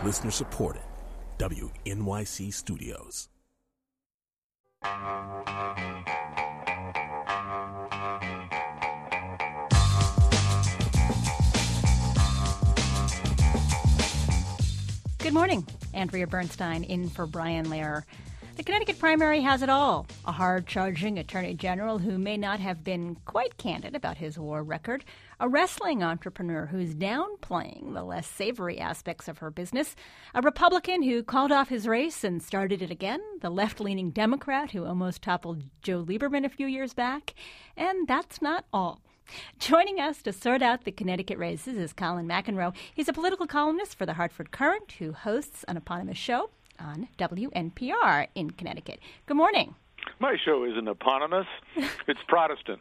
Listener supported. WNYC Studios. Good morning. Andrea Bernstein in for Brian Lehrer. The Connecticut primary has it all. A hard-charging attorney general who may not have been quite candid about his war record. A wrestling entrepreneur who's downplaying the less savory aspects of her business. A Republican who called off his race and started it again. The left-leaning Democrat who almost toppled Joe Lieberman a few years back. And that's not all. Joining us to sort out the Connecticut races is Colin McEnroe. He's a political columnist for the Hartford Courant who hosts an eponymous show on WNPR in Connecticut. Good morning. My show isn't eponymous. It's Protestant.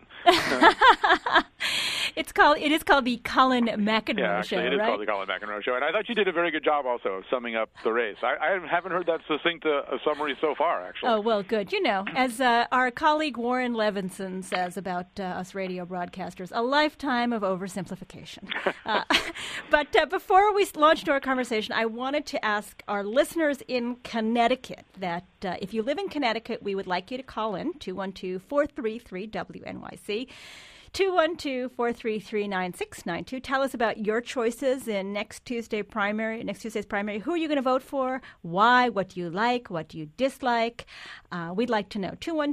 It is called the Colin McEnroe Show, it is right? called the Colin McEnroe Show. And I thought you did a very good job also of summing up the race. I haven't heard that succinct a summary so far, actually. Oh, well, good. You know, as our colleague Warren Levinson says about us radio broadcasters, a lifetime of oversimplification. But before we launch into our conversation, I wanted to ask our listeners in Connecticut that if you live in Connecticut, we would like you to call in 212-433-WNYC. 212-433-9692. Tell us about your choices in next Tuesday's primary. Who are you going to vote for? Why? What do you like? What do you dislike? We'd like to know.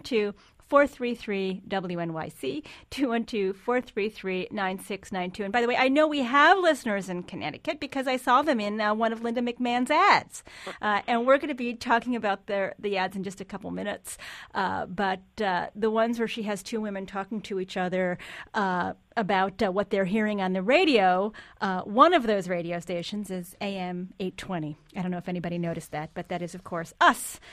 212-433-WNYC, 212-433-9692. And by the way, I know we have listeners in Connecticut because I saw them in one of Linda McMahon's ads. And we're going to be talking about the ads in just a couple minutes. But the ones where she has two women talking to each other about what they're hearing on the radio, one of those radio stations is AM 820. I don't know if anybody noticed that, but that is, of course, us,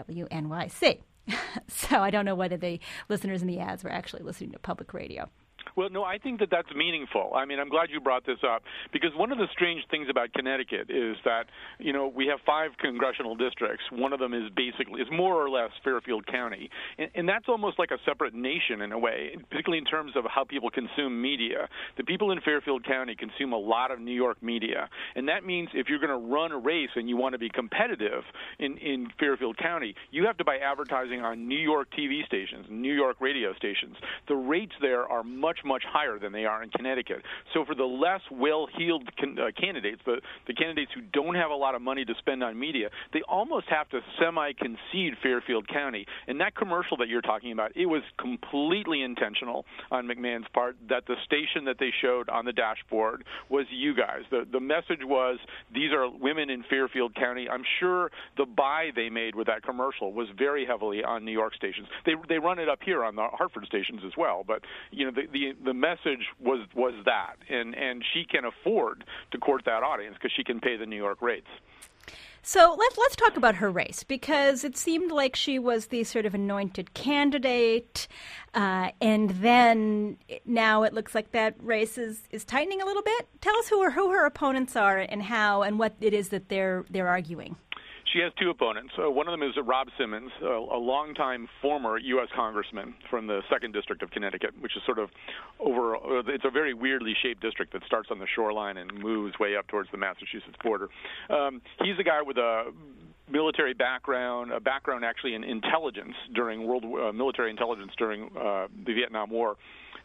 WNYC. So I don't know whether the listeners in the ads were actually listening to public radio. Well, no, I think that's meaningful. I mean, I'm glad you brought this up because one of the strange things about Connecticut is that, you know, we have 5 congressional districts. One of them is more or less Fairfield County. And that's almost like a separate nation in a way, particularly in terms of how people consume media. The people in Fairfield County consume a lot of New York media. And that means if you're going to run a race and you want to be competitive in Fairfield County, you have to buy advertising on New York TV stations, New York radio stations. The rates there are much higher than they are in Connecticut. So for the less well-heeled candidates, the candidates who don't have a lot of money to spend on media, they almost have to semi-concede Fairfield County. And that commercial that you're talking about, it was completely intentional on McMahon's part that the station that they showed on the dashboard was you guys. The message was, these are women in Fairfield County. I'm sure the buy they made with that commercial was very heavily on New York stations. They run it up here on the Hartford stations as well, but you know the message was that, and she can afford to court that audience because she can pay the New York rates. So let's talk about her race, because it seemed like she was the sort of anointed candidate, and then now it looks like that race is tightening a little bit. Tell us who her opponents are and how and what it is that they're arguing. She has 2 opponents. One of them is Rob Simmons, a longtime former U.S. congressman from the 2nd District of Connecticut, which is sort of it's a very weirdly shaped district that starts on the shoreline and moves way up towards the Massachusetts border. He's a guy with a military background, a background actually in intelligence during military intelligence during the Vietnam War.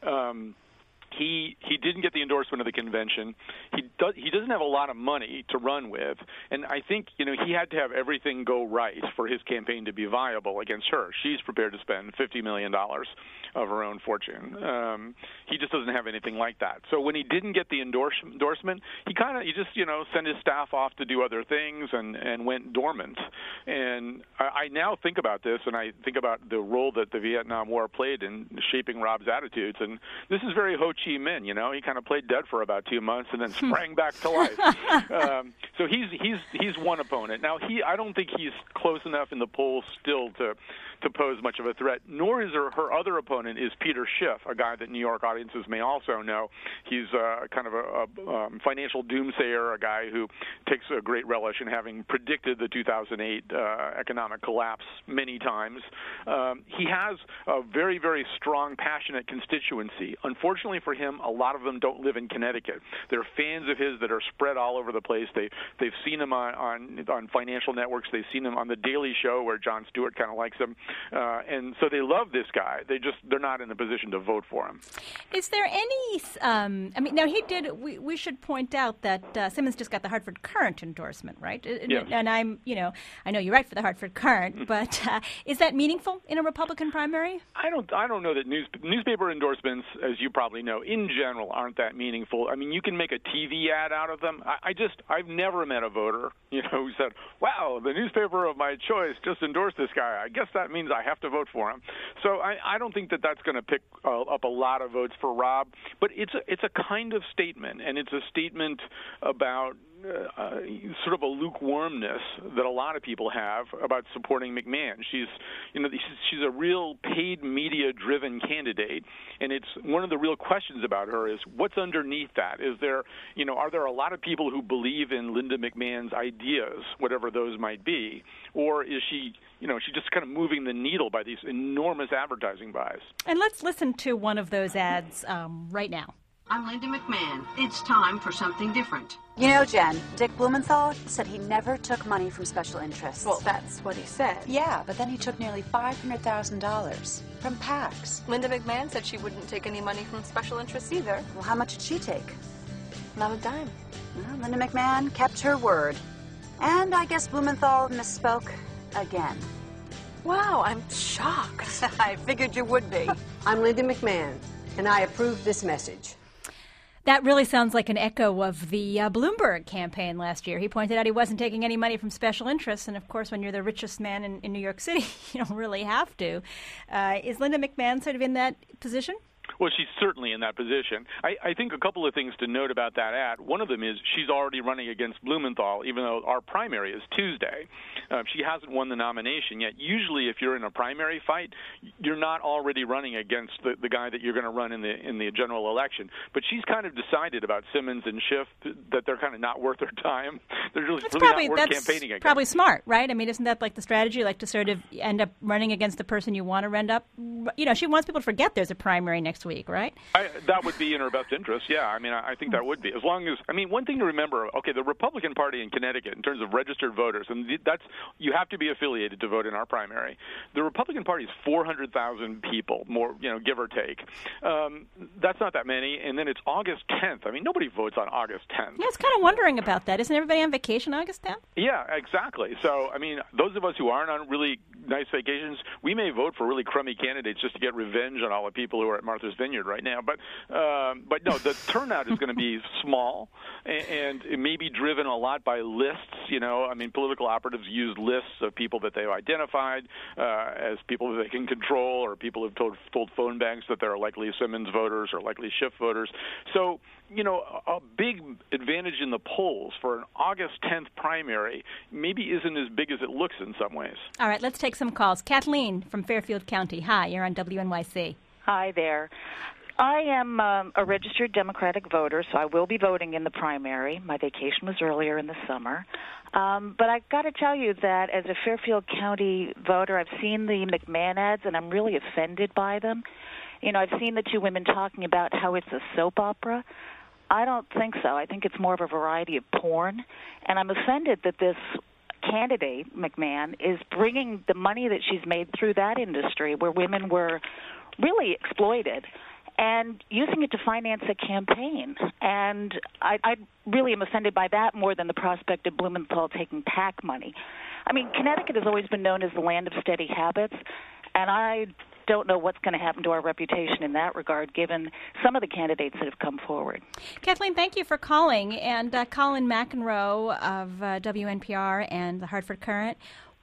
He didn't get the endorsement of the convention. He doesn't have a lot of money to run with, and I think he had to have everything go right for his campaign to be viable against her. She's prepared to spend $50 million of her own fortune. He just doesn't have anything like that. So when he didn't get the endorsement, he just sent his staff off to do other things and went dormant. And I now think about this, and I think about the role that the Vietnam War played in shaping Rob's attitudes, and this is very Ho Chi Minh. He kind of played dead for about 2 months and then sprang back to life. So he's one opponent. Now I don't think he's close enough in the polls still to pose much of a threat. Nor is her other opponent is Peter Schiff, a guy that New York audiences may also know. He's kind of a financial doomsayer, a guy who takes a great relish in having predicted the 2008 economic collapse many times. He has a very, very strong, passionate constituency. Unfortunately for for him, a lot of them don't live in Connecticut. They're fans of his that are spread all over the place. They've seen him on financial networks. They've seen him on the Daily Show, where Jon Stewart kind of likes him, and so they love this guy. They're not in a position to vote for him. Is there any? Now he did. We should point out that Simmons just got the Hartford Courant endorsement, right? Yes. And I know you write for the Hartford Courant, but is that meaningful in a Republican primary? I don't know that newspaper endorsements, as you probably know, in general, aren't that meaningful. I mean, you can make a TV ad out of them. I've never met a voter, who said, "Wow, the newspaper of my choice just endorsed this guy. I guess that means I have to vote for him." So I don't think that that's going to pick up a lot of votes for Rob. But it's a kind of statement, and it's a statement about sort of a lukewarmness that a lot of people have about supporting McMahon. She's a real paid media-driven candidate, and it's one of the real questions about her is what's underneath that? Is there, are there a lot of people who believe in Linda McMahon's ideas, whatever those might be, or is she, she's just kind of moving the needle by these enormous advertising buys? And let's listen to one of those ads right now. I'm Linda McMahon. It's time for something different. You know, Jen, Dick Blumenthal said he never took money from special interests. Well, that's what he said. Yeah, but then he took nearly $500,000 from PACs. Linda McMahon said she wouldn't take any money from special interests either. Well, how much did she take? Not a dime. Well, Linda McMahon kept her word. And I guess Blumenthal misspoke again. Wow, I'm shocked. I figured you would be. I'm Linda McMahon, and I approve this message. That really sounds like an echo of the Bloomberg campaign last year. He pointed out he wasn't taking any money from special interests, and of course, when you're the richest man in New York City, you don't really have to. Is Linda McMahon sort of in that position? Well, she's certainly in that position. I think a couple of things to note about that ad. One of them is she's already running against Blumenthal, even though our primary is Tuesday. She hasn't won the nomination yet. Usually, if you're in a primary fight, you're not already running against the guy that you're going to run in the general election. But she's kind of decided about Simmons and Schiff that they're kind of not worth their time. They're really not worth campaigning against. Probably smart, right? I mean, isn't that like the strategy, like to sort of end up running against the person you want to end up? She wants people to forget there's a primary next week, right? That would be in her best interest, yeah. I mean, I think that would be. As long as, one thing to remember, okay, the Republican Party in Connecticut, in terms of registered voters, and you have to be affiliated to vote in our primary. The Republican Party is 400,000 people, more, give or take. That's not that many, and then it's August 10th. I mean, nobody votes on August 10th. Yeah, I was kind of wondering about that. Isn't everybody on vacation August 10th? Yeah, exactly. So, those of us who aren't on really nice vacations, we may vote for really crummy candidates just to get revenge on all the people who are at Martha's Vineyard right now. But no, the turnout is going to be small, and it may be driven a lot by lists. Political operatives use lists of people that they've identified as people that they can control, or people who've told phone banks that they're likely Simmons voters or likely Schiff voters. So, a big advantage in the polls for an August 10th primary maybe isn't as big as it looks in some ways. All right, let's take some calls. Kathleen from Fairfield County. Hi, you're on WNYC. Hi there. I am a registered Democratic voter, so I will be voting in the primary. My vacation was earlier in the summer. But I've got to tell you that as a Fairfield County voter, I've seen the McMahon ads, and I'm really offended by them. I've seen the two women talking about how it's a soap opera. I don't think so. I think it's more of a variety of porn. And I'm offended that this candidate, McMahon, is bringing the money that she's made through that industry where women were really exploited and using it to finance a campaign. And I really am offended by that more than the prospect of Blumenthal taking PAC money. Connecticut has always been known as the land of steady habits, and I don't know what's going to happen to our reputation in that regard, given some of the candidates that have come forward. Kathleen, thank you for calling. And Colin McEnroe of WNPR and the Hartford Courant,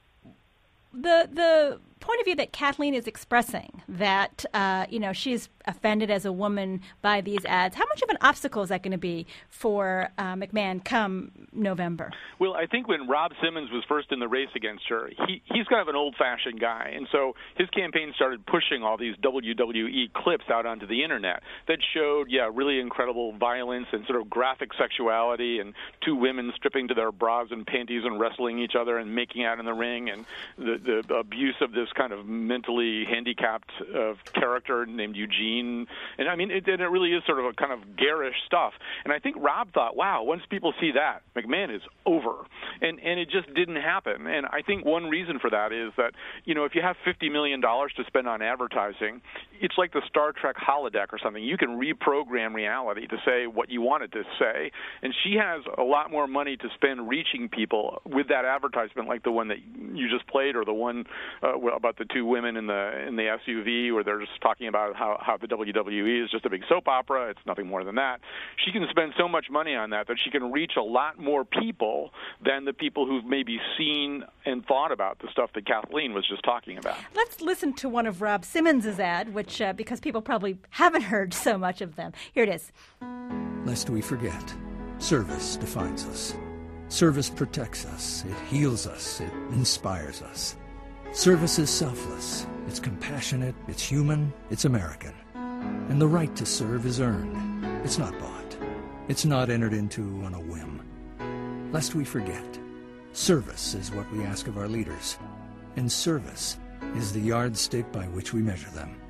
the point of view that Kathleen is expressing, that she's offended as a woman by these ads, how much of an obstacle is that going to be for McMahon come November? Well, I think when Rob Simmons was first in the race against her, he's kind of an old-fashioned guy, and so his campaign started pushing all these WWE clips out onto the internet that showed, really incredible violence and sort of graphic sexuality, and two women stripping to their bras and panties and wrestling each other and making out in the ring, and the abuse of this kind of mentally handicapped character named Eugene. mean, and I mean, it really is sort of a kind of garish stuff. And I think Rob thought, wow, once people see that, McMahon is over. And it just didn't happen. And I think one reason for that is that, if you have $50 million to spend on advertising, it's like the Star Trek holodeck or something. You can reprogram reality to say what you want it to say. And she has a lot more money to spend reaching people with that advertisement, like the one that you just played, or the one about the two women in the SUV, where they're just talking about how the WWE is just a big soap opera. It's nothing more than that. She can spend so much money on that she can reach a lot more people than the people who've maybe seen and thought about the stuff that Kathleen was just talking about. Let's listen to one of Rob Simmons' ad, which because people probably haven't heard so much of them. Here it is. Lest we forget, service defines us. Service protects us. It heals us. It inspires us. Service is selfless. It's compassionate. It's human. It's American. And the right to serve is earned. It's not bought. It's not entered into on a whim. Lest we forget, service is what we ask of our leaders, and service is the yardstick by which we measure them.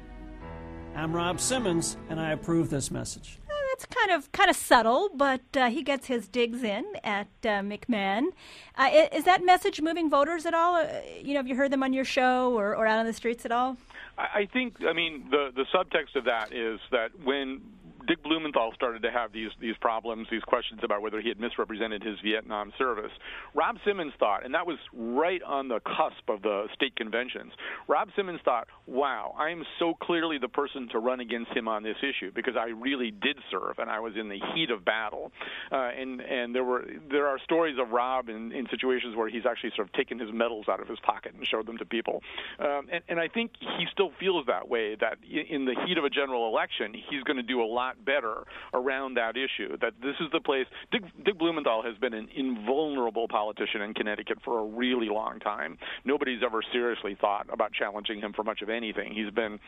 I'm Rob Simmons, and I approve this message. It's kind of subtle, but he gets his digs in at McMahon. Is that message moving voters at all? Have you heard them on your show or out on the streets at all? I think, the subtext of that is that when Dick Blumenthal started to have these problems, these questions about whether he had misrepresented his Vietnam service, Rob Simmons thought, and that was right on the cusp of the state conventions, Rob Simmons thought, wow, I am so clearly the person to run against him on this issue because I really did serve and I was in the heat of battle. And there are stories of Rob in situations where he's actually sort of taken his medals out of his pocket and showed them to people. And I think he still feels that way, that in the heat of a general election, he's going to do a lot better around that issue, that this is the place. Dick Blumenthal has been an invulnerable politician in Connecticut for a really long time. Nobody's ever seriously thought about challenging him for much of anything. He's been,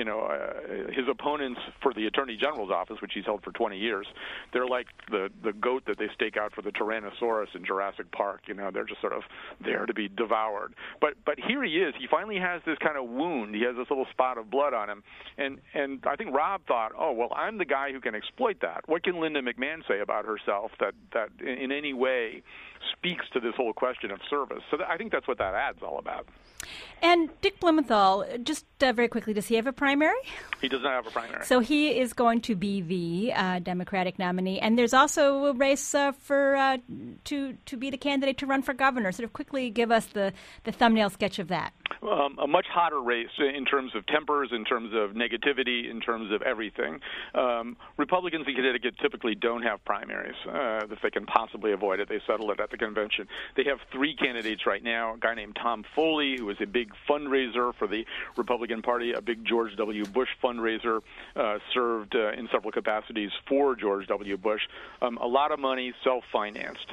his opponents for the Attorney General's office, which he's held for 20 years, they're like the goat that they stake out for the Tyrannosaurus in Jurassic Park. They're just sort of there to be devoured. But here he is. He finally has this kind of wound. He has this little spot of blood on him. And I think Rob thought, oh, well, I'm the guy who can exploit that. What can Linda McMahon say about herself that in any way speaks to this whole question of service? So I think that's what that ad's all about. And Dick Blumenthal, just very quickly, does he have a primary? He does not have a primary. So he is going to be the Democratic nominee. And there's also a race to be the candidate to run for governor. Sort of quickly give us the thumbnail sketch of that. A much hotter race in terms of tempers, in terms of negativity, in terms of everything. Republicans in Connecticut typically don't have primaries. If they can possibly avoid it, they settle it at the convention. They have three candidates right now, a guy named Tom Foley, who is a big fundraiser for the Republican Party, a big George W. Bush fundraiser, served in several capacities for George W. Bush. A lot of money, self-financed.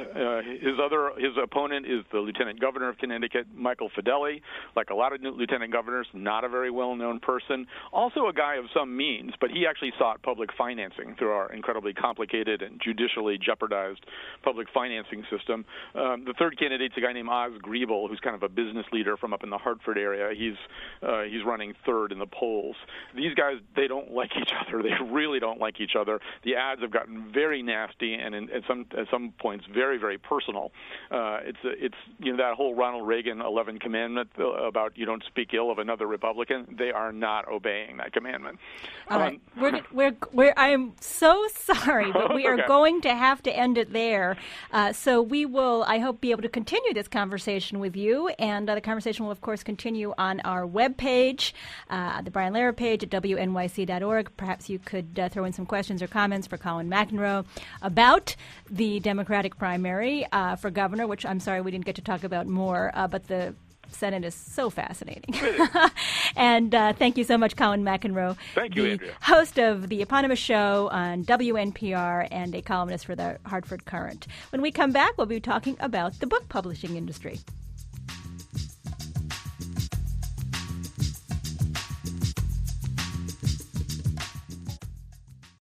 His opponent is the Lieutenant Governor of Connecticut, Michael Fedele. Like a lot of lieutenant governors, not a very well-known person. Also a guy of some means, but he actually sought public financing through our incredibly complicated and judicially jeopardized public financing system. The third candidate's a guy named Oz Griebel, who's kind of a business leader from up in the Hartford area. He's running third in the polls. These guys, they don't like each other. They really don't like each other. The ads have gotten very nasty and at some points very, very personal. It's that whole Ronald Reagan 11th commandment about you don't speak ill of another Republican. They are not obeying that commandment. All right. I am so sorry, but we are going to have to end it there. So we will, I hope, be able to continue this conversation with you. And the conversation will, of course, continue on our webpage, the Brian Lehrer page at wnyc.org. Perhaps you could throw in some questions or comments for Colin McEnroe about the Democratic primary for governor, which I'm sorry we didn't get to talk about more, but the Senate is so fascinating. And thank you so much, Colin McEnroe. Thank you, the Andrea. Host of the eponymous show on WNPR and a columnist for the Hartford Courant. When we come back, we'll be talking about the book publishing industry.